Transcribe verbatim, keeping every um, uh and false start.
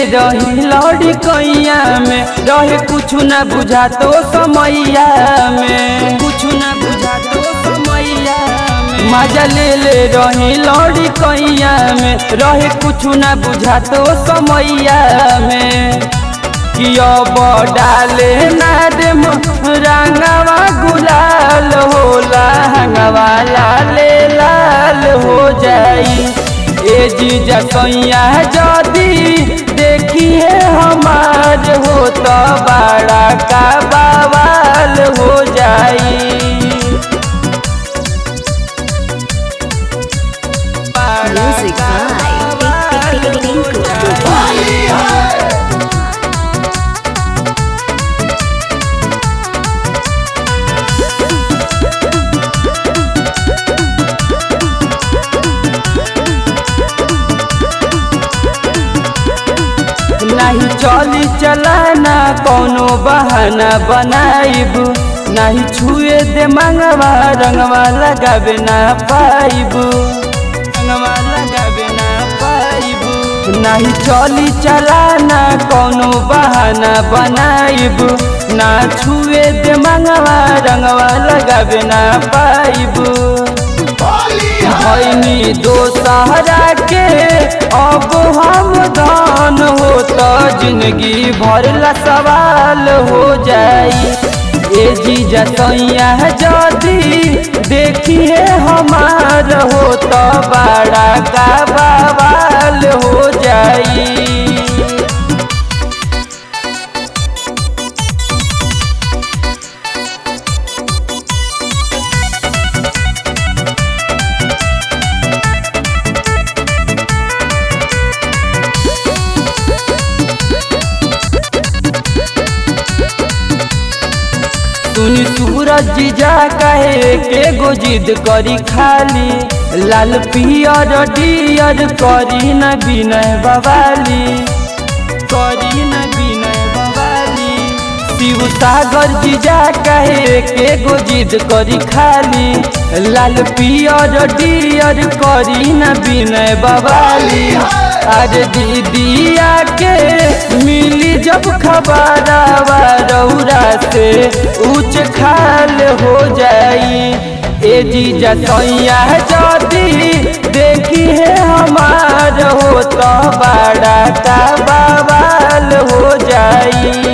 रही लड़ी कैया में, रहे कुछ न बुझा तो समैया में, कुछ न बुझा तो समैया में। मजा ले ले रही लड़ी कैया में, रहे कुछ न बुझा तो समैया में। किया डाले ना दे रंगवा गुलाल होला, हंगवा लाले लाल हो जाई। ए जीजा सैया जदी देखिए हमार हो तो बड़ा का बवाल हो जाई। Music by Tinku Tufan. नहीं चली चलाना कोनो बहाना बनाइब, नहीं छुए दे मंगवा रंगवा लगाबे ना पाइब, रंगवा लगाबे ना पाइब। नहीं चली चलाना कोनो बहाना बनाइब, ना छुए दे मंगवा रंगवा लगाबे ना पाइब। भैनी दोसहरा के अब हम दान हो तो जिंदगी भर ला सवाल हो जाई। ए जीजा सैया जदी देखिए हमार हो तो बड़ा का बवाल हो जाई। सुनी सूरज जीजा कहे के गो जिद करी खाली, लाल पियर डियर करी न विनय बवाली, करी न विनय बवाली। शिव सागर जीजा कहे के गो जिद करी खाली, लाल पियर डियर करी न विनय बवाली। अरे दीदिया के मिली जब खबरवा रौरा से ऊंच खाल हो जाई। ए जीजा सैया जदी देखी है हमार हो तो बड़ा का बवाल हो जाई।